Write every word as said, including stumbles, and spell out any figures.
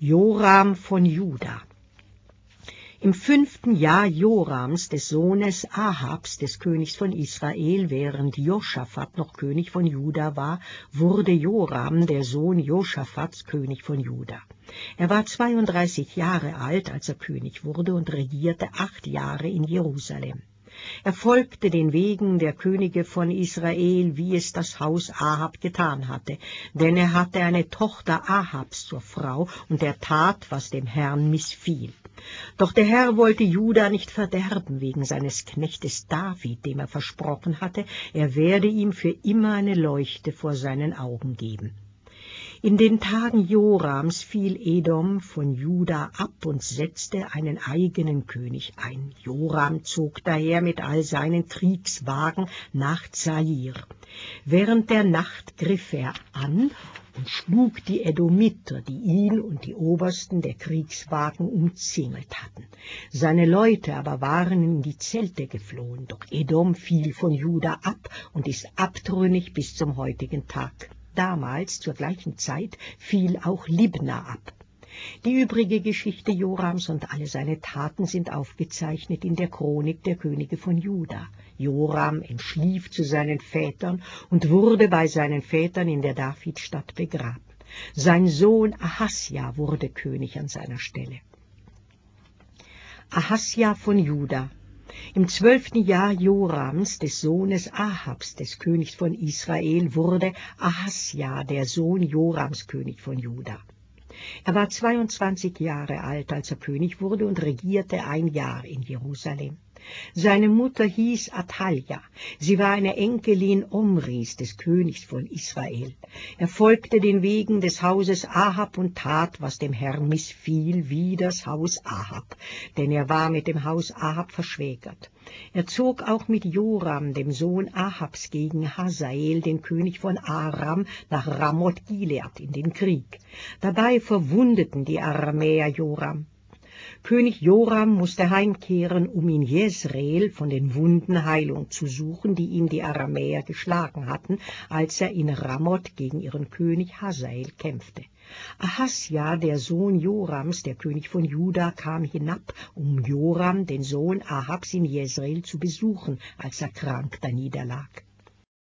Joram von Juda. Im fünften Jahr Jorams, des Sohnes Ahabs, des Königs von Israel, während Josaphat noch König von Juda war, wurde Joram, der Sohn Josaphats, König von Juda. Er war zweiunddreißig Jahre alt, als er König wurde, und regierte acht Jahre in Jerusalem. Er folgte den Wegen der Könige von Israel, wie es das Haus Ahab getan hatte, denn er hatte eine Tochter Ahabs zur Frau, und er tat, was dem Herrn missfiel. Doch der Herr wollte Juda nicht verderben wegen seines Knechtes David, dem er versprochen hatte, er werde ihm für immer eine Leuchte vor seinen Augen geben. In den Tagen Jorams fiel Edom von Juda ab und setzte einen eigenen König ein. Joram zog daher mit all seinen Kriegswagen nach Zair. Während der Nacht griff er an und schlug die Edomiter, die ihn und die Obersten der Kriegswagen umzingelt hatten. Seine Leute aber waren in die Zelte geflohen, doch Edom fiel von Juda ab und ist abtrünnig bis zum heutigen Tag. Damals, zur gleichen Zeit, fiel auch Libna ab. Die übrige Geschichte Jorams und alle seine Taten sind aufgezeichnet in der Chronik der Könige von Juda. Joram entschlief zu seinen Vätern und wurde bei seinen Vätern in der Davidstadt begraben. Sein Sohn Ahasja wurde König an seiner Stelle. Ahasja von Juda. Im zwölften Jahr Jorams, des Sohnes Ahabs, des Königs von Israel, wurde Ahasja, der Sohn Jorams, König von Juda. Er war zweiundzwanzig Jahre alt, als er König wurde, und regierte ein Jahr in Jerusalem. Seine Mutter hieß Athalja. Sie war eine Enkelin Omris, des Königs von Israel. Er folgte den Wegen des Hauses Ahab und tat, was dem Herrn missfiel, wie das Haus Ahab, denn er war mit dem Haus Ahab verschwägert. Er zog auch mit Joram, dem Sohn Ahabs, gegen Hazael, den König von Aram, nach Ramoth Gilead in den Krieg. Dabei verwundeten die Aramäer Joram. König Joram musste heimkehren, um in Jezreel von den Wunden Heilung zu suchen, die ihm die Aramäer geschlagen hatten, als er in Ramoth gegen ihren König Hazael kämpfte. Ahasja, der Sohn Jorams, der König von Juda, kam hinab, um Joram, den Sohn Ahabs, in Jezreel zu besuchen, als er krank daniederlag.